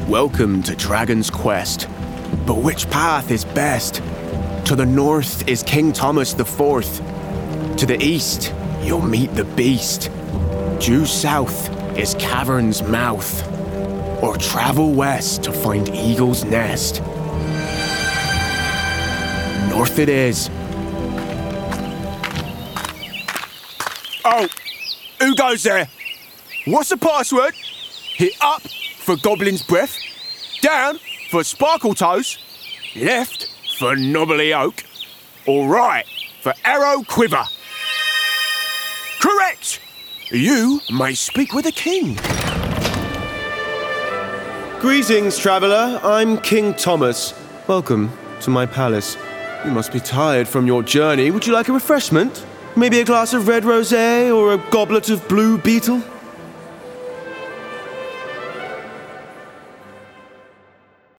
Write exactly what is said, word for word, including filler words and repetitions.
Welcome to Dragon's Quest. But which path is best? To the north is King Thomas the Fourth. To the east, you'll meet the beast. Due south is Cavern's Mouth. Or travel west to find Eagle's Nest. North it is. Oh, who goes there? What's the password? Hit up for Goblin's Breath, down for Sparkle Toes, left for Knobbly Oak, or right for Arrow Quiver. Correct! You may speak with the king. Greetings, traveller. I'm King Thomas. Welcome to my palace. You must be tired from your journey. Would you like a refreshment? Maybe a glass of red rosé or a goblet of blue beetle?